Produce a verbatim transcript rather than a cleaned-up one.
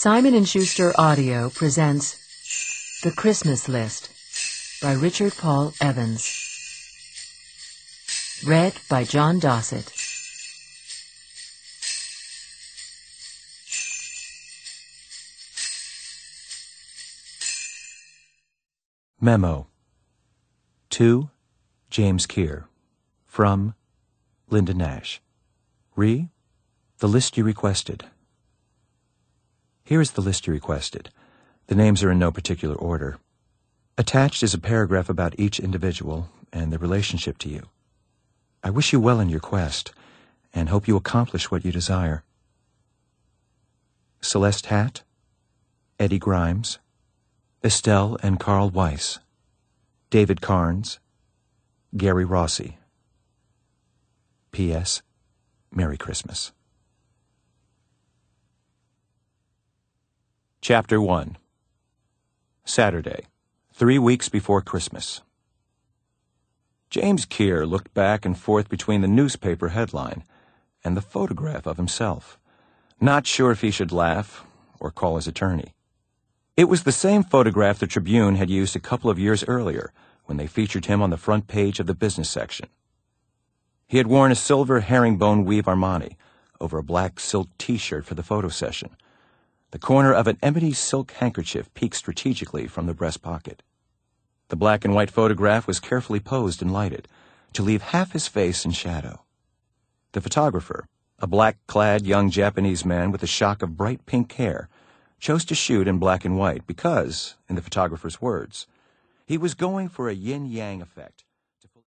Simon and Schuster Audio presents The Christmas List by Richard Paul Evans. Read by John Dossett. Memo. To James Keir. From Linda Nash. Re. The list you requested. Here is the list you requested. The names are in no particular order. Attached is a paragraph about each individual and their relationship to you. I wish you well in your quest, and hope you accomplish what you desire. Celeste Hatt, Eddie Grimes, Estelle and Carl Weiss, David Carnes, Gary Rossi. P S. Merry Christmas. Chapter one. Saturday, three weeks before Christmas. James Keir looked back and forth between the newspaper headline and the photograph of himself, not sure if he should laugh or call his attorney. It was the same photograph the Tribune had used a couple of years earlier when they featured him on the front page of the business section. He had worn a silver herringbone weave Armani over a black silk T-shirt for the photo session. The corner of an ebony silk handkerchief peeked strategically from the breast pocket. The black and white photograph was carefully posed and lighted to leave half his face in shadow. The photographer, a black-clad young Japanese man with a shock of bright pink hair, chose to shoot in black and white because, in the photographer's words, he was going for a yin-yang effect.